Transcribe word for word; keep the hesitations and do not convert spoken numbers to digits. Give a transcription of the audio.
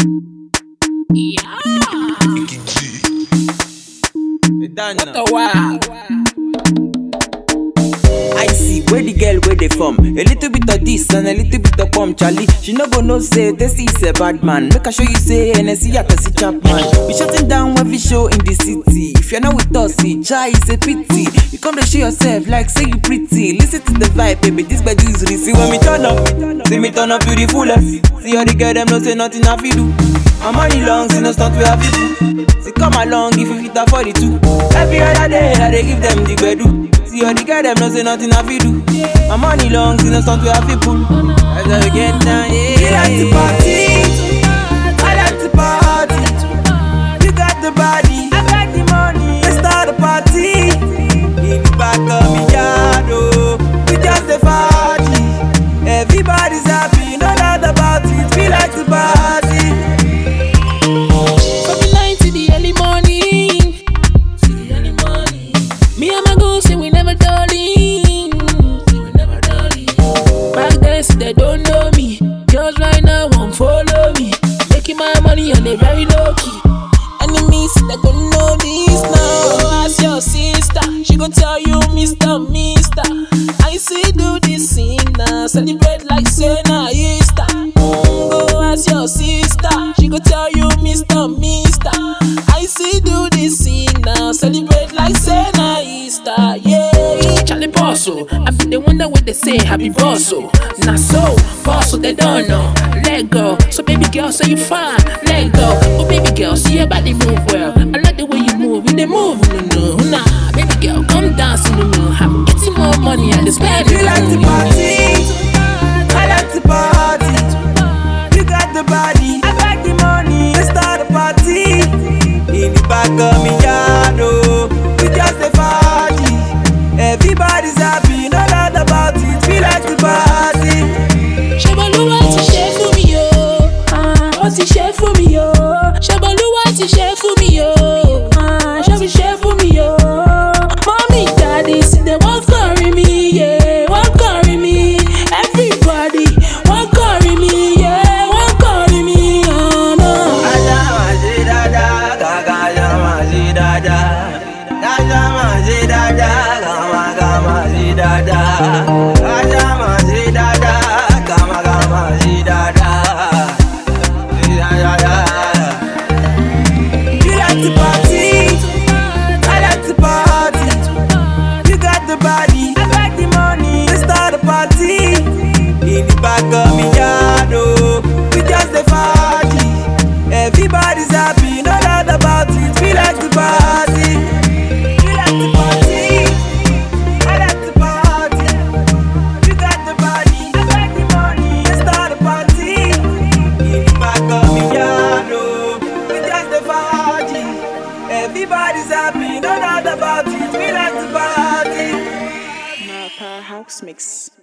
Yeah. What a wow. I see where the girl where they from. A little bit of this and a little bit of pump, Charlie. She no go no say this is a bad man. Make her show you say N S C I can see Chapman. We shutting down every show in the city. If you're not with us, see Chai is a pity. You come to show yourself like say you pretty. Listen to the vibe, baby. This bed is real. See when me turn up, see me turn up beautifulest. See all the girl them no say nothing I fi do. My money long, see no stunt we have to do. See come along if you fit afford it too. Every other day I dey give them the bedu. See all the girl them no say nothing I fi do. My money long, see no stunt we have to pull. As I get down, yeah. You like to party, I like to party. You got the body, I got the money. Let's start a party in the back of me yard, oh. We just a party. Everybody's happy, no doubt about it. We like to party. From the night to the early morning, to the early morning. Me and my girls say we never darling, we never darling. Back then say they don't know me. Girls right now won't follow me. Making my money on a very low key. Enemies that don't know this now. Go ask your sister, she gon' tell you Mister Mister. I say do this thing now, celebrate like say na Easter. Mm, go ask your sister, she gon' tell you Mister Mister. I say do this thing now, celebrate like say na Easter. Yeah, Charlie Bosso, I be the one that what they say happy Bosso. Nah so, Bosso they don't know. Let go, so baby girl say you fine. Let go, oh baby girl see your body move well. I like the way you move, you they move no no. Nah, baby girl come dance no no. I'm getting more money and spend. You like to party, I like to party. You got the body, I got the money. Let's start a party in the back of me yard, oh. We just a party. Everybody's happy, no doubt about it. We like to party. Shabaluwa ti ṣe fún mi yo, ó ti ṣe fún mi yo. Shabaluwa ti ṣe fún mi yo, ṣe fi ṣe fún mi yo. Mommy, daddy, see they won't carry me, yeah, won't carry me. Everybody won't carry me, yeah, won't carry me, oh no. You like to party, I like to party. You got the body, I got the money. Let's start a party in the back of me yard, oh. We just a party. Everybody's happy, no doubt about it. We like to party. You like to party, I like to party. You got the body, I got the money. Let's start a party in the back of me yard, oh. We just a party. Everybody's happy, no doubt about it. We like to party. Powerhouse Mix.